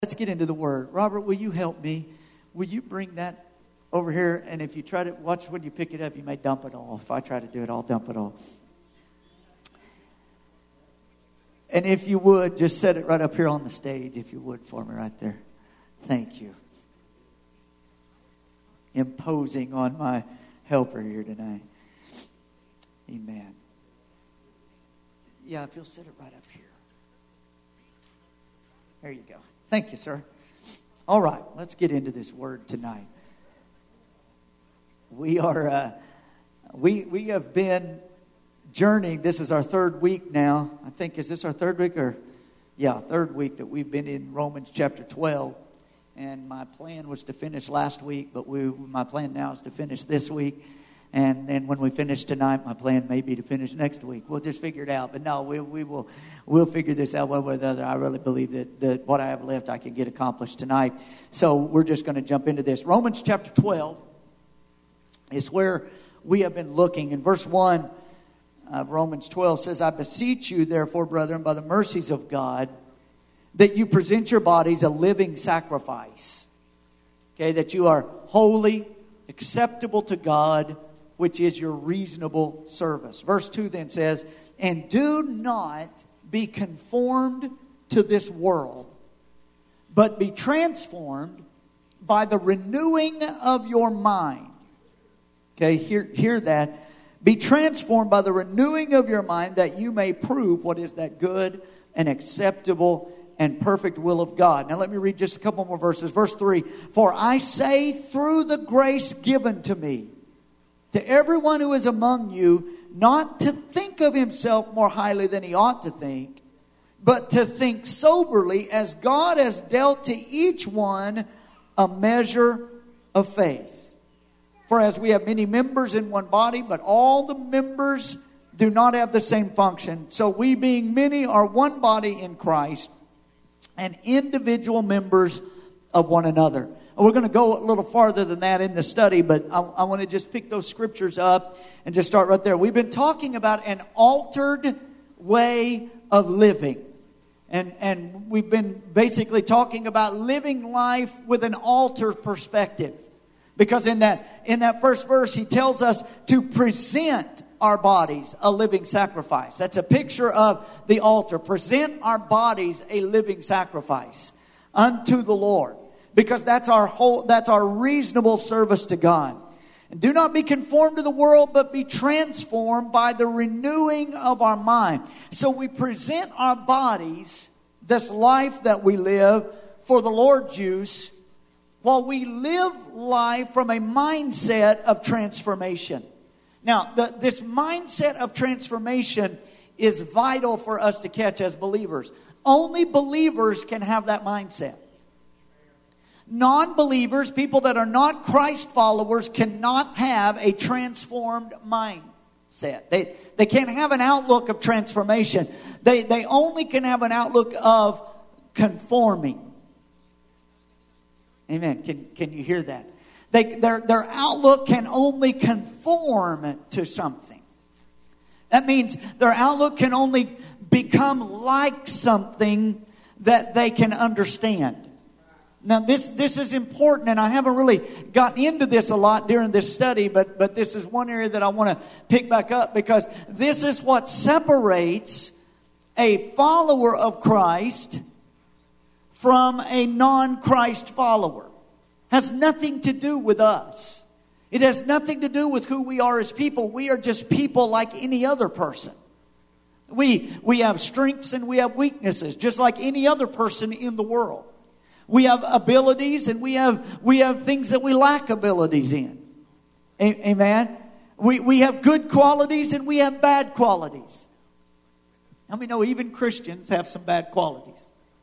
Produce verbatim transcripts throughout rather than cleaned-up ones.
Let's get into the Word. Robert, will you help me? Will you bring that over here? And if you try to, watch when you pick it up, you may dump it all. If I try to do it, I'll dump it all. And if you would, just set it right up here on the stage, if you would, for me right there. Thank you. Imposing on my helper here tonight. Amen. Yeah, if you'll set it right up here. There you go. Thank you, sir. All right, let's get into this word tonight. We are, uh, we we have been journeying. This is our third week now. I think, is this our third week or? Yeah, third week that we've been in Romans chapter twelve. And my plan was to finish last week, but we my plan now is to finish this week. And then when we finish tonight, my plan may be to finish next week. We'll just figure it out. But no, we we will we'll figure this out one way or the other. I really believe that, that what I have left I can get accomplished tonight. So we're just going to jump into this. Romans chapter twelve is where we have been looking. In verse one of Romans twelve says, I beseech you, therefore, brethren, by the mercies of God, that you present your bodies a living sacrifice. Okay, that you are holy, acceptable to God, which is your reasonable service. Verse two then says, and do not be conformed to this world, but be transformed by the renewing of your mind. Okay, hear, hear that. Be transformed by the renewing of your mind, that you may prove what is that good and acceptable and perfect will of God. Now let me read just a couple more verses. Verse three, for I say through the grace given to me, to everyone who is among you, not to think of himself more highly than he ought to think, but to think soberly, as God has dealt to each one a measure of faith. For as we have many members in one body, but all the members do not have the same function, so we being many are one body in Christ, and individual members of one another. And we're going to go a little farther than that in the study, but I, I want to just pick those scriptures up and just start right there. We've been talking about an altered way of living. And, and we've been basically talking about living life with an altered perspective. Because in that, in that first verse, he tells us to present our bodies a living sacrifice. That's a picture of the altar. Present our bodies a living sacrifice unto the Lord, because that's our whole that's our reasonable service to God. And do not be conformed to the world, but be transformed by the renewing of our mind. So we present our bodies, this life that we live, for the Lord's use, while we live life from a mindset of transformation. Now, the, this mindset of transformation is vital for us to catch as believers. Only believers can have that mindset. Non-believers, people that are not Christ followers, cannot have a transformed mindset. They, they can't have an outlook of transformation. They, they only can have an outlook of conforming. Amen. Can, can you hear that? They, their, their outlook can only conform to something. That means their outlook can only become like something that they can understand. Now, this, this is important, and I haven't really gotten into this a lot during this study, but, but this is one area that I want to pick back up, because this is what separates a follower of Christ from a non-Christ follower. Has nothing to do with us. It has nothing to do with who we are as people. We are just people like any other person. We, we have strengths and we have weaknesses, just like any other person in the world. We have abilities and we have, we have things that we lack abilities in. A- Amen? We, we have good qualities and we have bad qualities. How many know even Christians have some bad qualities?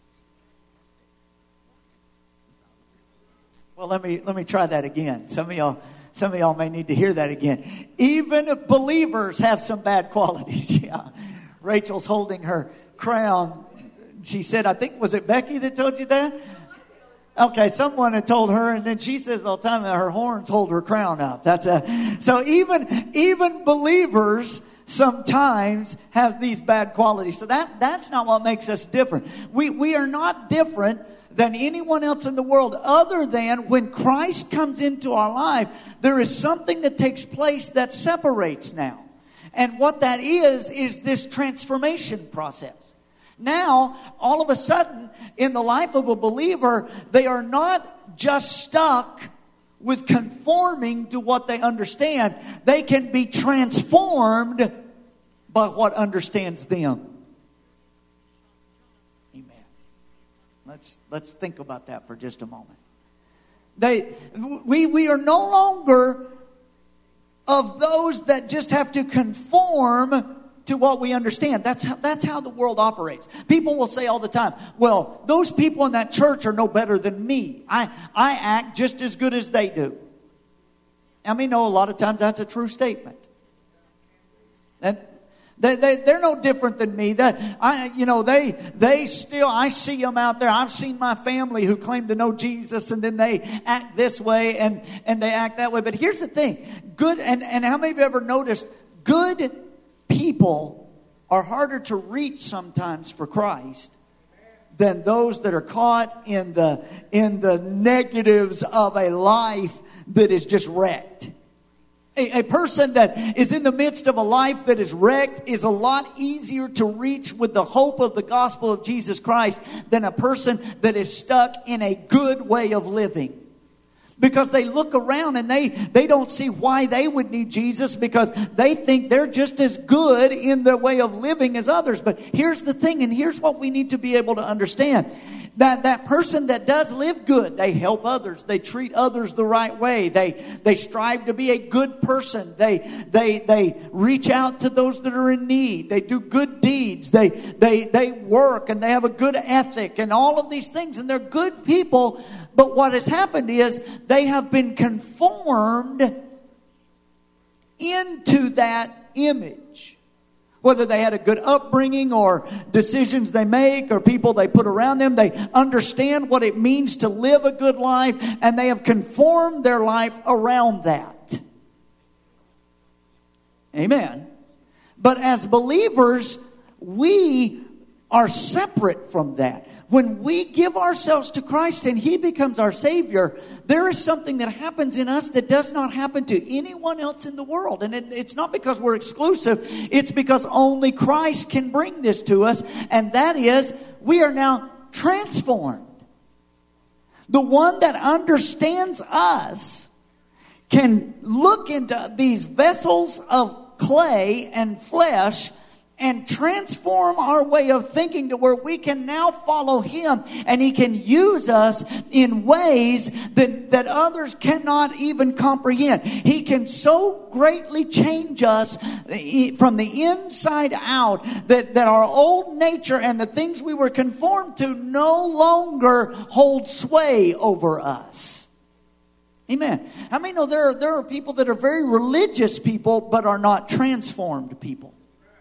Well, let me let me try that again. Some of y'all, some of y'all may need to hear that again. Even believers have some bad qualities. Yeah, Rachel's holding her crown. She said, "I think was it Becky that told you that?" Okay, someone had told her, and then she says all the time that her horns hold her crown up. That's a so even even believers sometimes have these bad qualities. So that that's not what makes us different. We we are not different than anyone else in the world, other than when Christ comes into our life, there is something that takes place that separates now. And what that is, is this transformation process. Now, all of a sudden, in the life of a believer, they are not just stuck with conforming to what they understand. They can be transformed by what understands them. Amen. Let's let's think about that for just a moment. They we we are no longer of those that just have to conform to what we understand. That's how, that's how the world operates. People will say all the time, well, those people in that church are no better than me. I, I act just as good as they do. I mean, no, a lot of times that's a true statement. And they, they, they're no different than me. That I, you know, they they still, I see them out there. I've seen my family who claim to know Jesus, and then they act this way and, and they act that way. But here's the thing. Good, and, and how many of you ever noticed good people are harder to reach sometimes for Christ than those that are caught in the in the negatives of a life that is just wrecked. A, a person that is in the midst of a life that is wrecked is a lot easier to reach with the hope of the gospel of Jesus Christ than a person that is stuck in a good way of living. Because they look around and they, they don't see why they would need Jesus, because they think they're just as good in their way of living as others. But here's the thing, and here's what we need to be able to understand. That that person that does live good, they help others. They treat others the right way. They they strive to be a good person. They they they reach out to those that are in need. They do good deeds. They they they work and they have a good ethic and all of these things, and they're good people. But what has happened is they have been conformed into that image. Whether they had a good upbringing or decisions they make or people they put around them, they understand what it means to live a good life, and they have conformed their life around that. Amen. But as believers, we are separate from that. When we give ourselves to Christ and He becomes our Savior, there is something that happens in us that does not happen to anyone else in the world. And it, it's not because we're exclusive. It's because only Christ can bring this to us. And that is, we are now transformed. The one that understands us can look into these vessels of clay and flesh and transform our way of thinking to where we can now follow Him, and He can use us in ways that, that others cannot even comprehend. He can so greatly change us from the inside out that, that our old nature and the things we were conformed to no longer hold sway over us. Amen. How many know there are, there are people that are very religious people but are not transformed people?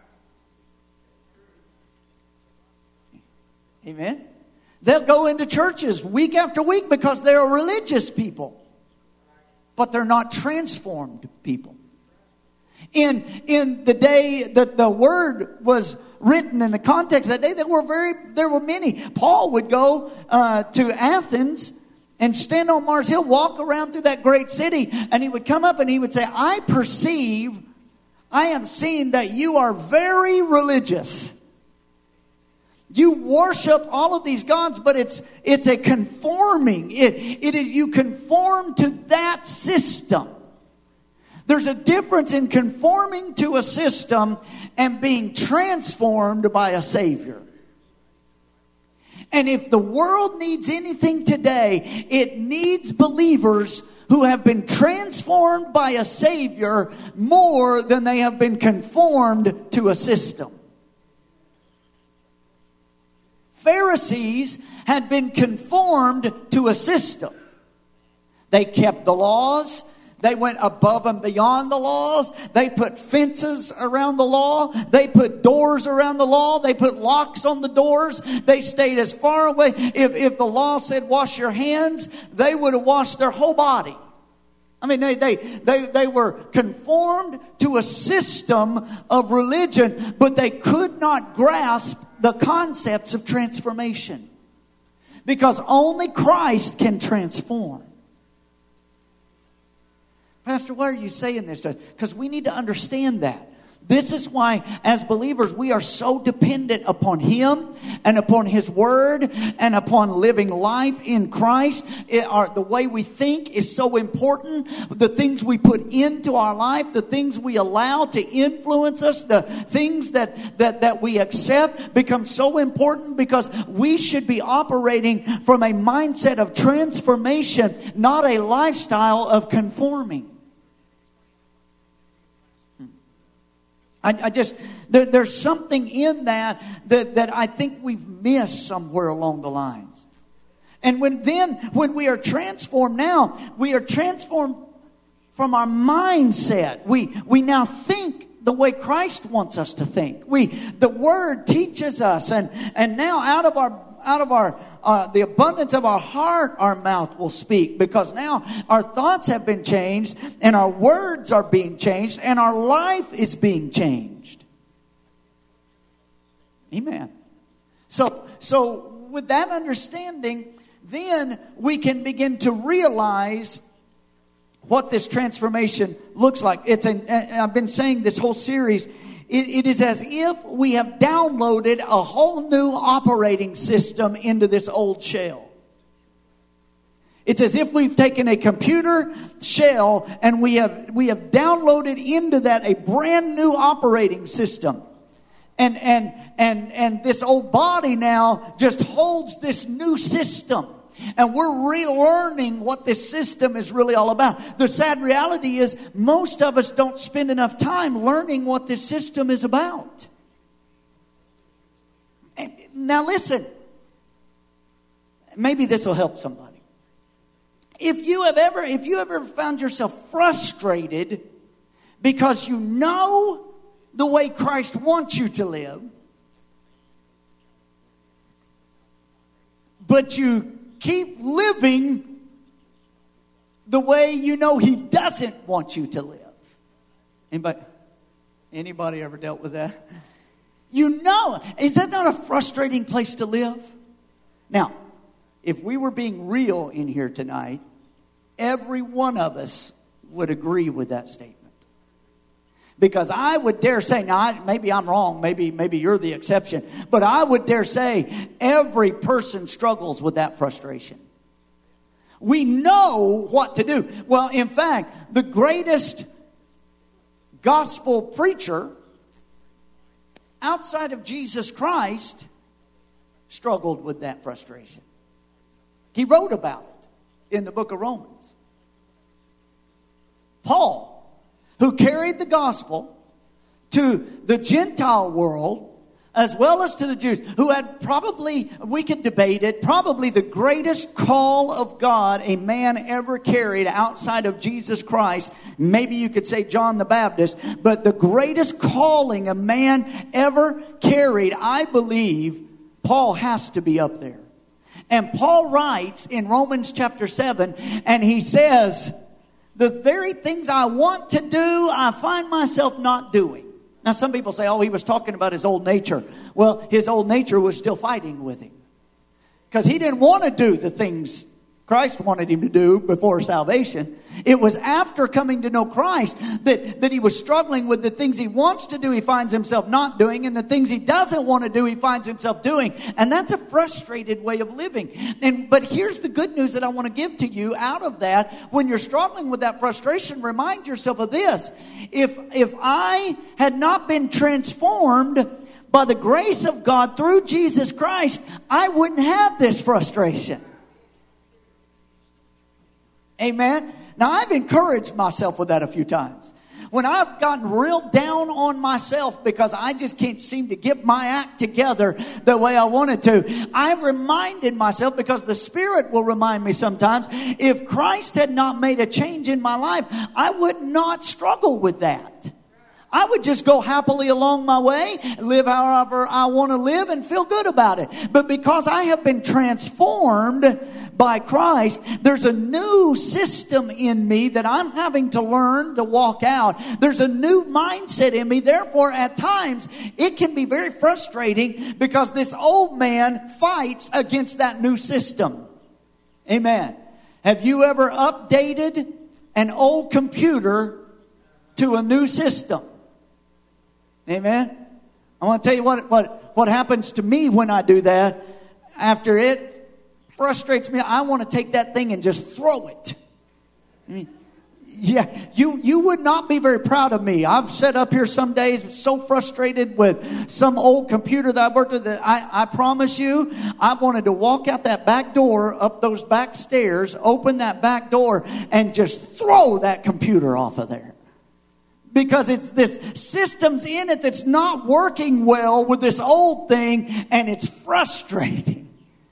Amen. They'll go into churches week after week because they're religious people, but they're not transformed people. In in the day that the word was written, in the context of that day, there were very there were many. Paul would go uh, to Athens and stand on Mars Hill, walk around through that great city, and he would come up and he would say, "I perceive, I have seen that you are very religious. You worship all of these gods, but it's it's a conforming. It, it is you conform to that system." There's a difference in conforming to a system and being transformed by a Savior. And if the world needs anything today, it needs believers who have been transformed by a Savior more than they have been conformed to a system. Pharisees had been conformed to a system. They kept the laws. They went above and beyond the laws. They put fences around the law. They put doors around the law. They put locks on the doors. They stayed as far away. If, if the law said wash your hands, they would have washed their whole body. I mean, they, they, they, they were conformed to a system of religion, but they could not grasp the concepts of transformation. Because only Christ can transform. Pastor, why are you saying this? Because we need to understand that. This is why, as believers, we are so dependent upon Him and upon His Word and upon living life in Christ. It, our, the way we think is so important. The things we put into our life, the things we allow to influence us, the things that, that, that we accept become so important, because we should be operating from a mindset of transformation, not a lifestyle of conforming. I, I just, there, there's something in that, that that I think we've missed somewhere along the lines. And when then, when we are transformed now, we are transformed from our mindset. We, we now think the way Christ wants us to think. We, the Word teaches us, and, and now out of our Out of our uh, the abundance of our heart, our mouth will speak. Because now our thoughts have been changed, and our words are being changed, and our life is being changed. Amen. So, so with that understanding, then we can begin to realize what this transformation looks like. It's an, I've been saying this whole series. It, it is as if we have downloaded a whole new operating system into this old shell. It's as if we've taken a computer shell and we have we have downloaded into that a brand new operating system. And and and and this old body now just holds this new system. And we're relearning what this system is really all about. The sad reality is most of us don't spend enough time learning what this system is about. And now listen. Maybe this will help somebody. If you have ever, if you have ever found yourself frustrated because you know the way Christ wants you to live, but you keep living the way you know He doesn't want you to live. Anybody, anybody ever dealt with that? You know, is that not a frustrating place to live? Now, if we were being real in here tonight, every one of us would agree with that statement. Because I would dare say, now I, maybe I'm wrong, maybe maybe you're the exception, but I would dare say every person struggles with that frustration. We know what to do. Well, in fact, the greatest gospel preacher outside of Jesus Christ struggled with that frustration. He wrote about it in the book of Romans. Paul, who carried the gospel to the Gentile world as well as to the Jews, who had probably, we could debate it, probably the greatest call of God a man ever carried outside of Jesus Christ. Maybe you could say John the Baptist, but the greatest calling a man ever carried, I believe, Paul has to be up there. And Paul writes in Romans chapter seven, and he says, the very things I want to do, I find myself not doing. Now, some people say, oh, he was talking about his old nature. Well, his old nature was still fighting with him. Because he didn't want to do the things Christ wanted him to do before salvation. It was after coming to know Christ that, that he was struggling with the things he wants to do, he finds himself not doing, and the things he doesn't want to do, he finds himself doing. And that's a frustrated way of living. And but here's the good news that I want to give to you out of that. When you're struggling with that frustration, remind yourself of this. If, if I had not been transformed by the grace of God through Jesus Christ, I wouldn't have this frustration. Amen. Now, I've encouraged myself with that a few times. When I've gotten real down on myself because I just can't seem to get my act together the way I wanted to, I've reminded myself, because the Spirit will remind me sometimes, if Christ had not made a change in my life, I would not struggle with that. I would just go happily along my way, live however I want to live, and feel good about it. But because I have been transformed by Christ, there's a new system in me that I'm having to learn to walk out. There's a new mindset in me. Therefore, at times, it can be very frustrating because this old man fights against that new system. Amen. Have you ever updated an old computer to a new system? Amen. I want to tell you what, what, what happens to me when I do that. After it frustrates me, I want to take that thing and just throw it. I mean, yeah, you, you would not be very proud of me. I've sat up here some days so frustrated with some old computer that I've worked with that I, I promise you, I wanted to walk out that back door, up those back stairs, open that back door, and just throw that computer off of there. Because it's this systems in it that's not working well with this old thing, and it's frustrating.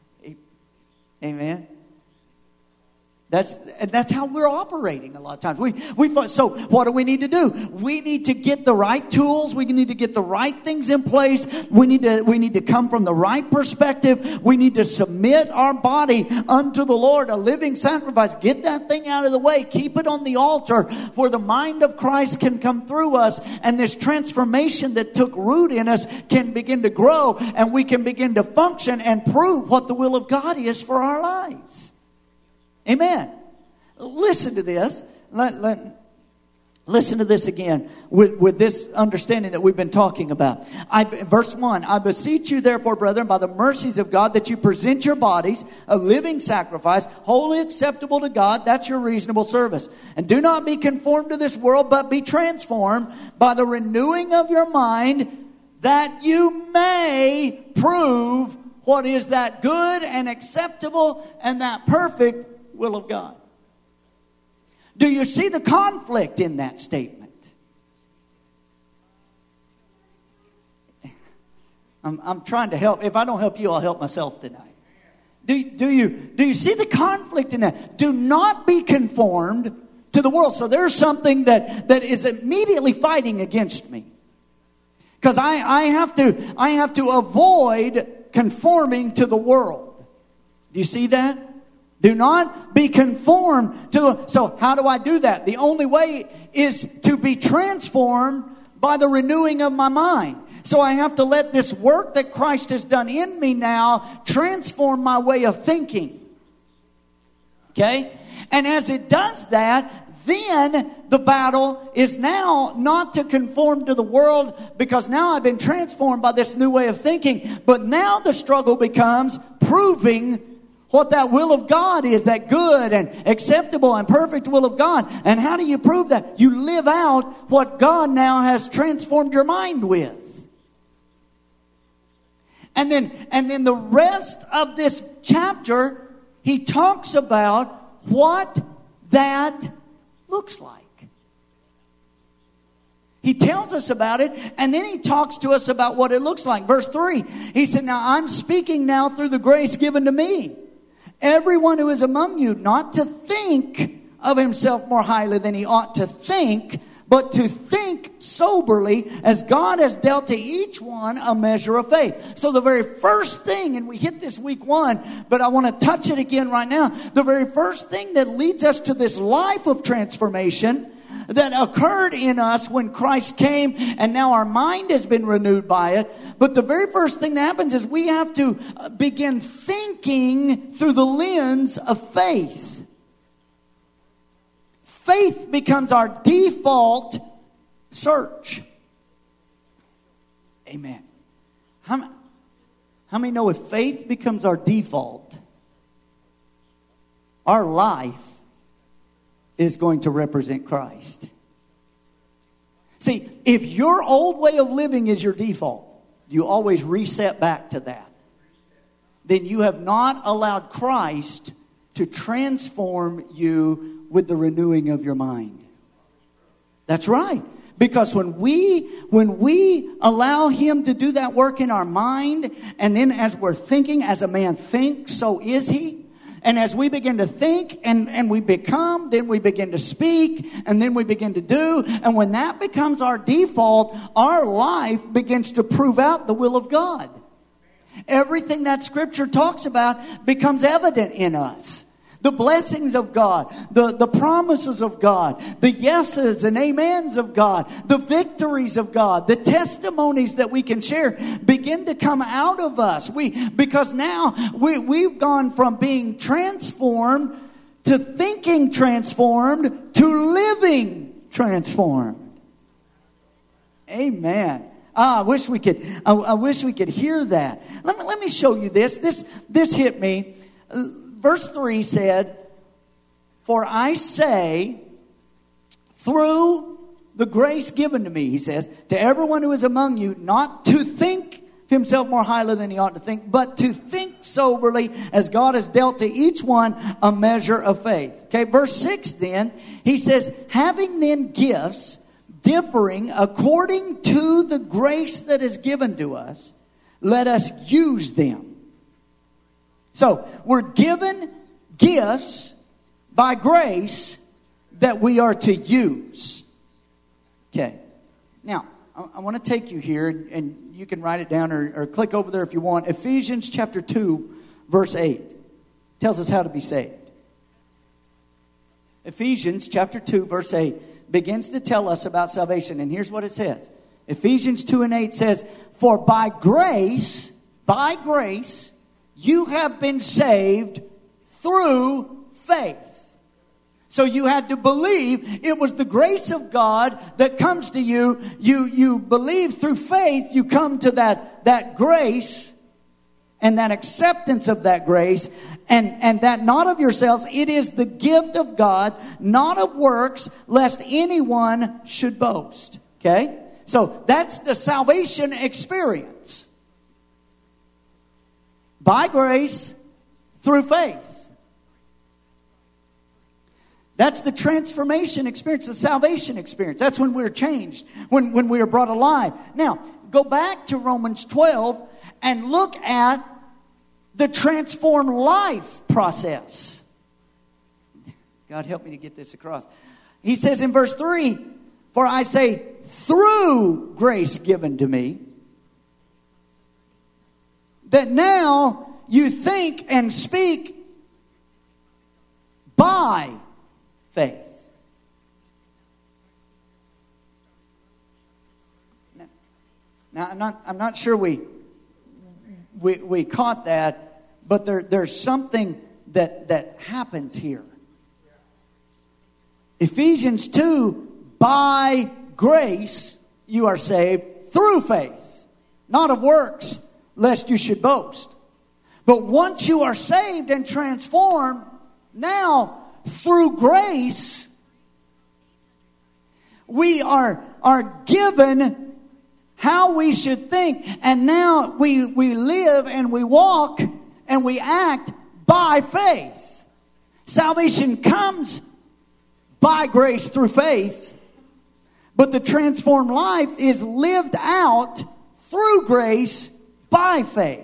Amen. That's that's how we're operating a lot of times. We we so what do we need to do? We need to get the right tools. We need to get the right things in place. We need to we need to come from the right perspective. We need to submit our body unto the Lord, a living sacrifice. Get that thing out of the way. Keep it on the altar where the mind of Christ can come through us, and this transformation that took root in us can begin to grow, and we can begin to function and prove what the will of God is for our lives. Amen. Listen to this. Let, let, listen to this again with, with this understanding that we've been talking about. I, verse one, I beseech you therefore, brethren, by the mercies of God, that you present your bodies a living sacrifice, wholly acceptable to God. That's your reasonable service. And do not be conformed to this world, but be transformed by the renewing of your mind, that you may prove what is that good and acceptable and that perfect will of God. Do you see the conflict in that statement? I'm, I'm trying to help. If I don't help you, I'll help myself tonight. Do, do you do you see the conflict in that? Do not be conformed to the world. So there's something that, that is immediately fighting against me. Because I, I have to I have to avoid conforming to the world. Do you see that? Do not be conformed to the... So how do I do that? The only way is to be transformed by the renewing of my mind. So I have to let this work that Christ has done in me now transform my way of thinking. Okay? And as it does that, then the battle is now not to conform to the world, because now I've been transformed by this new way of thinking. But now the struggle becomes proving what that will of God is, that good and acceptable and perfect will of God. And how do you prove that? You live out what God now has transformed your mind with. And then, and then the rest of this chapter, he talks about what that looks like. He tells us about it, and then he talks to us about what it looks like. Verse three, he said, now I'm speaking now through the grace given to me. Everyone who is among you, not to think of himself more highly than he ought to think, but to think soberly, as God has dealt to each one a measure of faith. So the very first thing, and we hit this week one, but I want to touch it again right now. The very first thing that leads us to this life of transformation that occurred in us when Christ came, and now our mind has been renewed by it. But the very first thing that happens is we have to begin thinking through the lens of faith. Faith becomes our default search. Amen. How, how many know if faith becomes our default, our life is going to represent Christ? See, if your old way of living is your default, you always reset back to that, then you have not allowed Christ to transform you with the renewing of your mind. That's right. Because when we when we allow Him to do that work in our mind, and then as we're thinking, as a man thinks, so is he. And as we begin to think and, and we become, then we begin to speak, and then we begin to do. And when that becomes our default, our life begins to prove out the will of God. Everything that Scripture talks about becomes evident in us. The blessings of God, the, the promises of God, the yeses and amens of God, the victories of God, the testimonies that we can share begin to come out of us. We because now we, we've gone from being transformed to thinking transformed to living transformed. Amen. Ah, I wish we could. I, I wish we could hear that. Let me let me show you this. This this hit me. Verse three said, "For I say, through the grace given to me," he says, "to everyone who is among you, not to think himself more highly than he ought to think, but to think soberly, as God has dealt to each one a measure of faith." Okay, verse six then, he says, "Having then gifts differing according to the grace that is given to us, let us use them." So, we're given gifts by grace that we are to use. Okay. Now, I, I want to take you here, and, and you can write it down or, or click over there if you want. Ephesians chapter two, verse eight tells us how to be saved. Ephesians chapter two, verse eight begins to tell us about salvation. And here's what it says. Ephesians two and eight says, "For by grace, by grace, you have been saved through faith." So you had to believe. It was the grace of God that comes to you. You, you believe through faith. You come to that, that grace and that acceptance of that grace. And, and that not of yourselves. It is the gift of God, not of works, lest anyone should boast. Okay? So that's the salvation experience. By grace, through faith. That's the transformation experience, the salvation experience. That's when we're changed, when, when we are brought alive. Now, go back to Romans twelve and look at the transformed life process. God help me to get this across. He says in verse three, "For I say, through grace given to me, that now you think and speak by faith." Now, now I'm not I'm not sure we we we caught that, but there there's something that that happens here. Ephesians two, by grace you are saved through faith, not of works, lest you should boast. But once you are saved and transformed, now through grace, we are, are given how we should think. And now we, we live and we walk and we act by faith. Salvation comes by grace through faith. But the transformed life is lived out through grace by faith.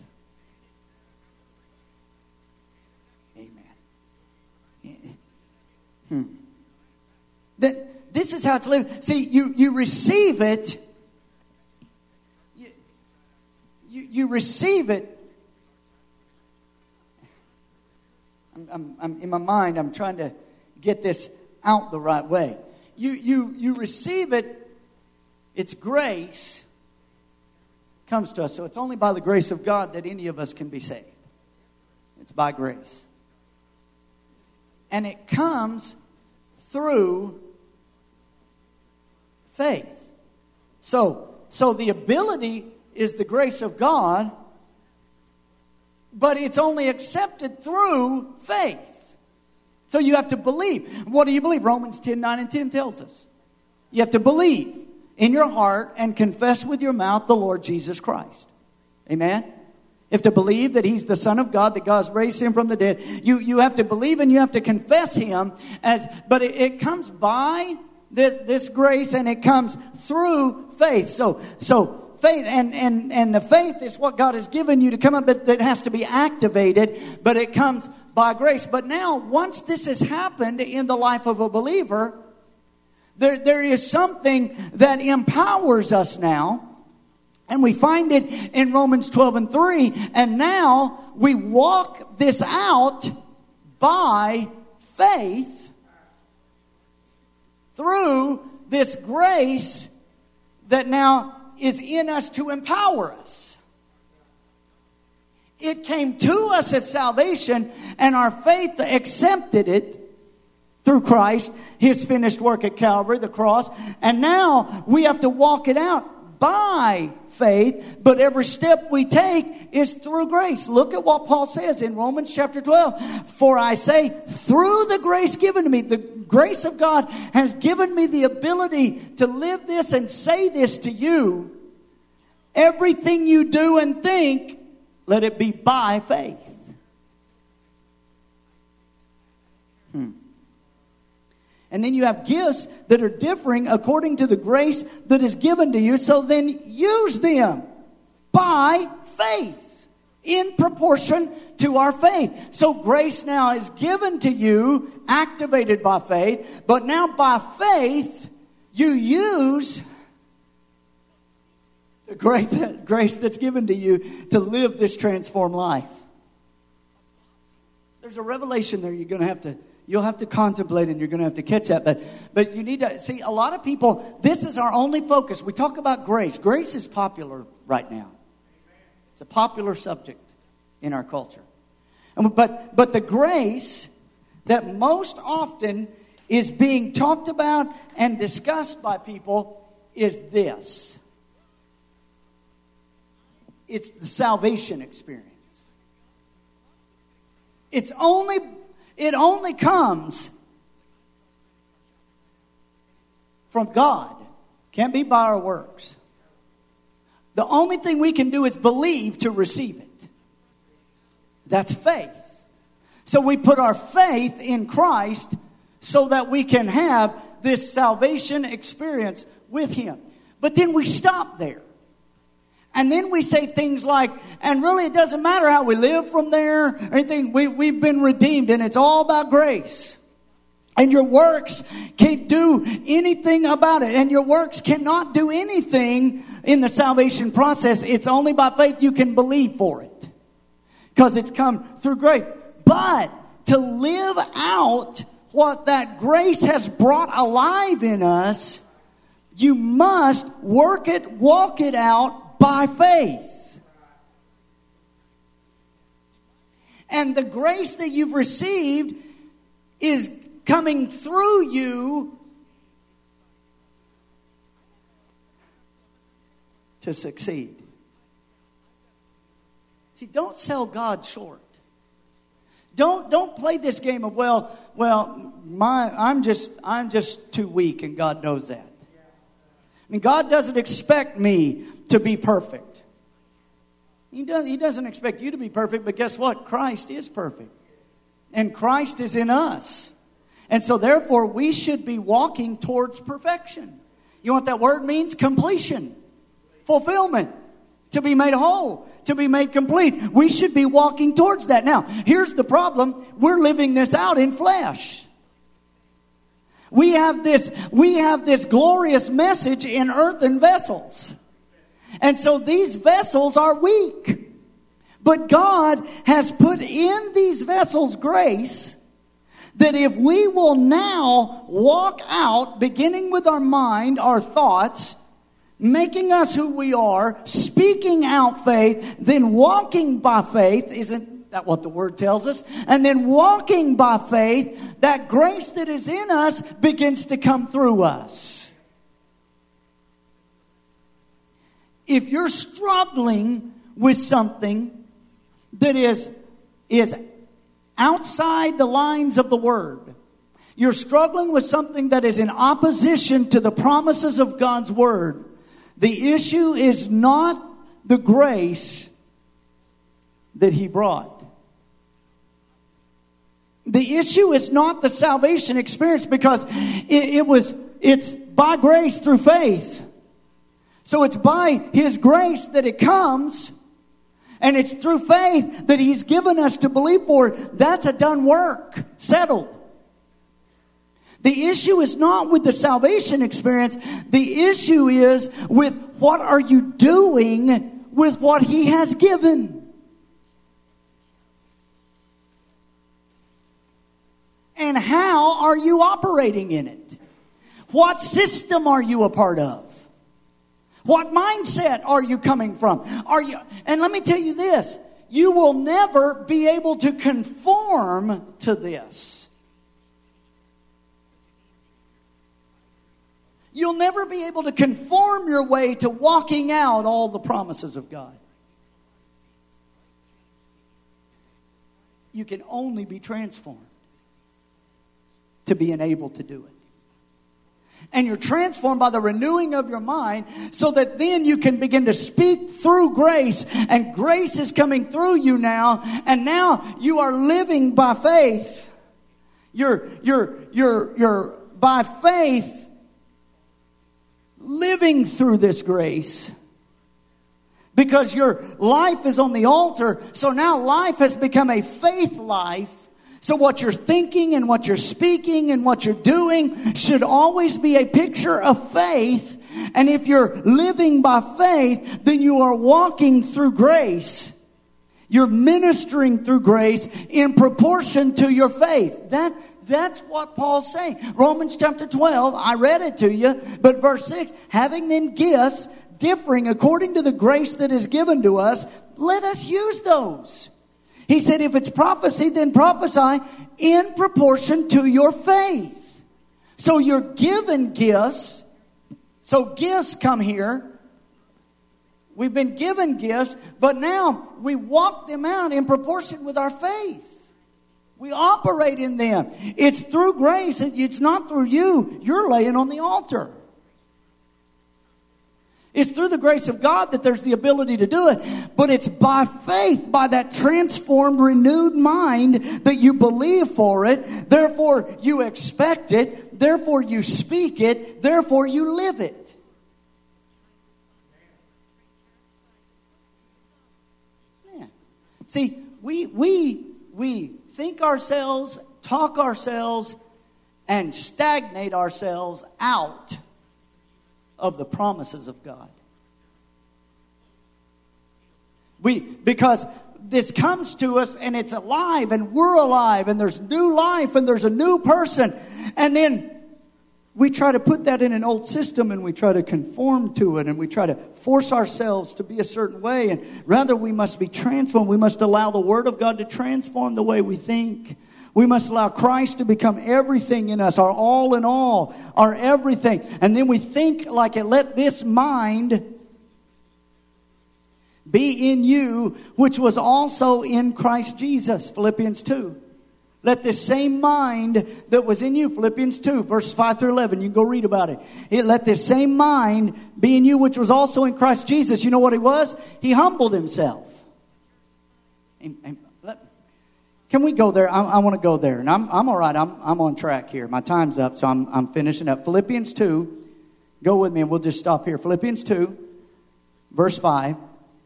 Amen. Hmm. That this is how it's lived. See, you, you receive it. You, you, you receive it. I'm, I'm, I'm in my mind, I'm trying to get this out the right way. You, you, you receive it. It's grace comes to us. So it's only by the grace of God that any of us can be saved. It's by grace. And it comes through faith. So, so the ability is the grace of God, but it's only accepted through faith. So you have to believe. What do you believe? Romans ten, nine and ten tells us. You have to believe in your heart and confess with your mouth the Lord Jesus Christ. Amen? You have to believe that He's the Son of God, that God's raised Him from the dead. You, you have to believe and you have to confess Him. As, but it, it comes by this, this grace and it comes through faith. So, so faith and, and, and the faith is what God has given you to come up, but that has to be activated. But it comes by grace. But now, once this has happened in the life of a believer, there, there is something that empowers us now. And we find it in Romans twelve and three. And now we walk this out by faith through this grace that now is in us to empower us. It came to us as salvation, and our faith accepted it through Christ, His finished work at Calvary, the cross. And now we have to walk it out by faith, but every step we take is through grace. Look at what Paul says in Romans chapter twelve. For I say, through the grace given to me, the grace of God has given me the ability to live this and say this to you. Everything you do and think, let it be by faith. Hmm. And then you have gifts that are differing according to the grace that is given to you. So then use them by faith in proportion to our faith. So grace now is given to you, activated by faith. But now by faith, you use the great grace that's given to you to live this transformed life. There's a revelation there you're going to have to You'll have to contemplate, and you're going to have to catch that. But, but you need to see, a lot of people, this is our only focus. We talk about grace. Grace is popular right now. It's a popular subject in our culture. And, but, but the grace that most often is being talked about and discussed by people is this. It's the salvation experience. It's only... It only comes from God. Can't be by our works. The only thing we can do is believe to receive it. That's faith. So we put our faith in Christ so that we can have this salvation experience with Him. But then we stop there. And then we say things like, and really it doesn't matter how we live from there or anything. We, we've been redeemed, and it's all about grace. And your works can't do anything about it. And your works cannot do anything in the salvation process. It's only by faith you can believe for it. Because it's come through grace. But to live out what that grace has brought alive in us, you must work it, walk it out, by faith. And the grace that you've received is coming through you to succeed. See, don't sell God short. Don't don't play this game of well, well, my I'm just I'm just too weak, and God knows that. I mean, God doesn't expect me to be perfect. He doesn't, he doesn't expect you to be perfect, but guess what? Christ is perfect. And Christ is in us. And so therefore, we should be walking towards perfection. You know what that word means? Completion. Fulfillment. To be made whole. To be made complete. We should be walking towards that. Now, here's the problem. We're living this out in flesh. We have this, we have this glorious message in earthen vessels. And so these vessels are weak. But God has put in these vessels grace that if we will now walk out, beginning with our mind, our thoughts, making us who we are, speaking out faith, then walking by faith, isn't that what the Word tells us? And then walking by faith, that grace that is in us begins to come through us. If you're struggling with something that is, is outside the lines of the Word, you're struggling with something that is in opposition to the promises of God's Word, the issue is not the grace that He brought. The issue is not the salvation experience, because it, it was it's by grace through faith. So it's by His grace that it comes, and it's through faith that He's given us to believe for it. That's a done work, settled. The issue is not with the salvation experience. The issue is with what are you doing with what He has given. And how are you operating in it? What system are you a part of? What mindset are you coming from? Are you? And let me tell you this. You will never be able to conform to this. You'll never be able to conform your way to walking out all the promises of God. You can only be transformed to being able to do it. And you're transformed by the renewing of your mind so that then you can begin to speak through grace. And grace is coming through you now. And now you are living by faith. You're, you're, you're, you're by faith living through this grace. Because your life is on the altar. So now life has become a faith life. So what you're thinking and what you're speaking and what you're doing should always be a picture of faith. And if you're living by faith, then you are walking through grace. You're ministering through grace in proportion to your faith. That, that's what Paul's saying. Romans chapter twelve, I read it to you, but verse six, having then gifts differing according to the grace that is given to us, let us use those. He said, if it's prophecy, then prophesy in proportion to your faith. So you're given gifts. So gifts come here. We've been given gifts, but now we walk them out in proportion with our faith. We operate in them. It's through grace. It's not through you. You're laying on the altar. It's through the grace of God that there's the ability to do it. But it's by faith, by that transformed, renewed mind that you believe for it. Therefore, you expect it. Therefore, you speak it. Therefore, you live it. Yeah. See, we, we, we think ourselves, talk ourselves, and stagnate ourselves out of the promises of God. We, because this comes to us and it's alive and we're alive and there's new life and there's a new person. And then we try to put that in an old system and we try to conform to it and we try to force ourselves to be a certain way. And rather we must be transformed. We must allow the Word of God to transform the way we think. We must allow Christ to become everything in us, our all in all, our everything. And then we think like it. Let this mind be in you, which was also in Christ Jesus. Philippians two. Let this same mind that was in you, Philippians two, verses five through eleven. You can go read about it. it. Let this same mind be in you, which was also in Christ Jesus. You know what he was? He humbled himself. And, and, Can we go there? I, I want to go there. And I'm, I'm all right. I'm, I'm on track here. My time's up, so I'm, I'm finishing up. Philippians two. Go with me and we'll just stop here. Philippians two, verse five.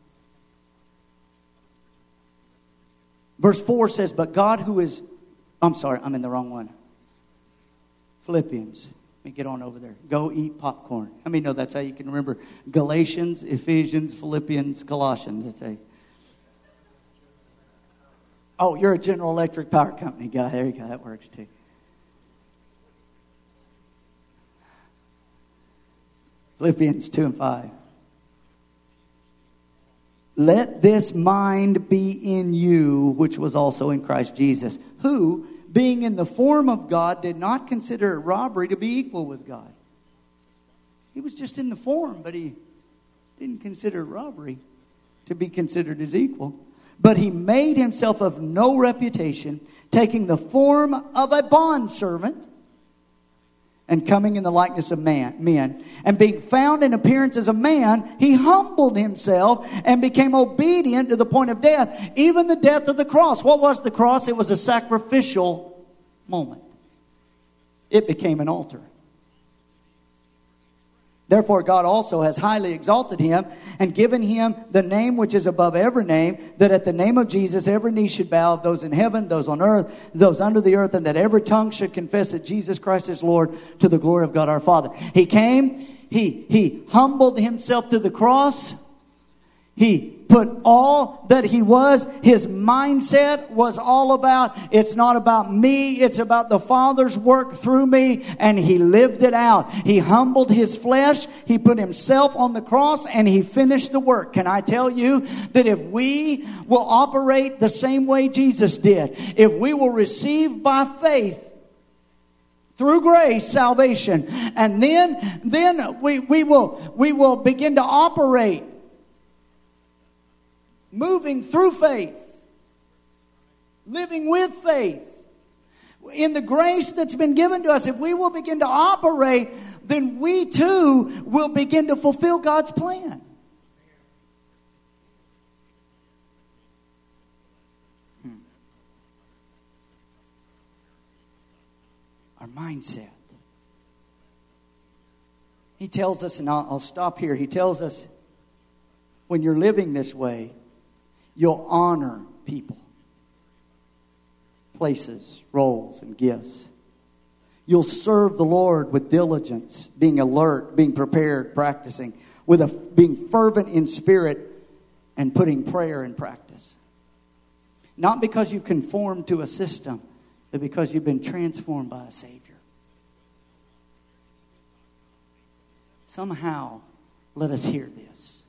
Verse four says, but God who is... I'm sorry, I'm in the wrong one. Philippians. Let me get on over there. Go eat popcorn. How many know that's how you can remember Galatians, Ephesians, Philippians, Colossians? That's how you... Oh, you're a General Electric Power Company guy. There you go. That works too. Philippians two and five. Let this mind be in you, which was also in Christ Jesus, who, being in the form of God, did not consider it robbery to be equal with God. He was just in the form, but he didn't consider it robbery to be considered as equal. But he made himself of no reputation, taking the form of a bondservant and coming in the likeness of man, men. And being found in appearance as a man, he humbled himself and became obedient to the point of death, even the death of the cross. What was the cross? It was a sacrificial moment. It became an altar. Therefore, God also has highly exalted him and given him the name which is above every name, that at the name of Jesus every knee should bow, of those in heaven, those on earth, those under the earth, and that every tongue should confess that Jesus Christ is Lord, to the glory of God our Father. He came, he, he humbled himself to the cross. He put all that he was. His mindset was all about, it's not about me, it's about the Father's work through me. And he lived it out. He humbled his flesh. He put himself on the cross and he finished the work. Can I tell you that if we will operate the same way Jesus did, if we will receive by faith, through grace, salvation, and then, then we, we will, we will begin to operate, moving through faith, living with faith, in the grace that's been given to us. If we will begin to operate, then we too will begin to fulfill God's plan. Our mindset. He tells us, and I'll, I'll stop here. He tells us, when you're living this way, you'll honor people, places, roles, and gifts. You'll serve the Lord with diligence, being alert, being prepared, practicing, with a being fervent in spirit, and putting prayer in practice. Not because you've conformed to a system, but because you've been transformed by a Savior. Somehow, let us hear this.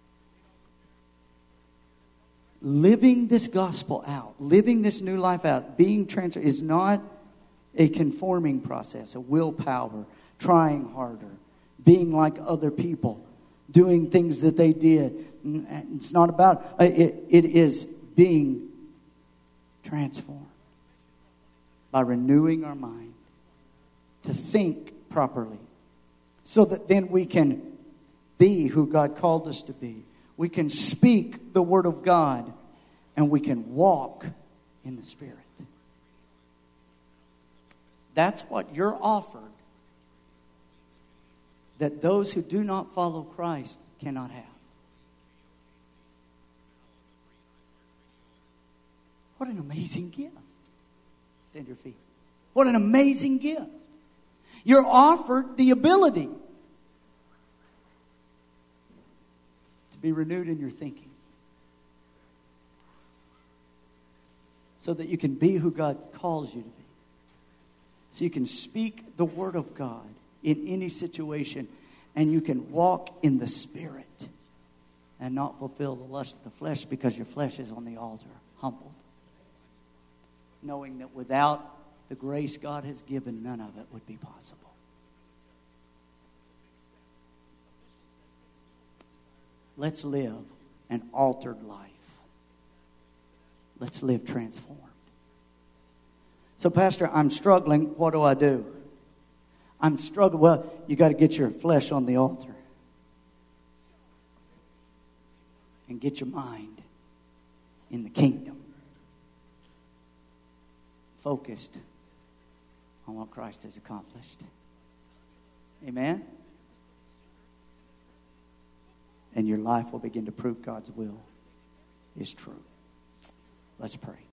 Living this gospel out, living this new life out, being transformed is not a conforming process, a willpower, trying harder, being like other people, doing things that they did. It's not about, it, it is being transformed by renewing our mind to think properly, so that then we can be who God called us to be. We can speak the Word of God, and we can walk in the Spirit. That's what you're offered, that those who do not follow Christ cannot have. What an amazing gift. Stand your feet. What an amazing gift. You're offered the ability to be renewed in your thinking, so that you can be who God calls you to be. So you can speak the Word of God in any situation, and you can walk in the Spirit and not fulfill the lust of the flesh, because your flesh is on the altar, humbled, knowing that without the grace God has given, none of it would be possible. Let's live an altered life. Let's live transformed. So, Pastor, I'm struggling. What do I do? I'm struggling. Well, you got to get your flesh on the altar and get your mind in the kingdom, focused on what Christ has accomplished. Amen? And your life will begin to prove God's will is true. Let's pray.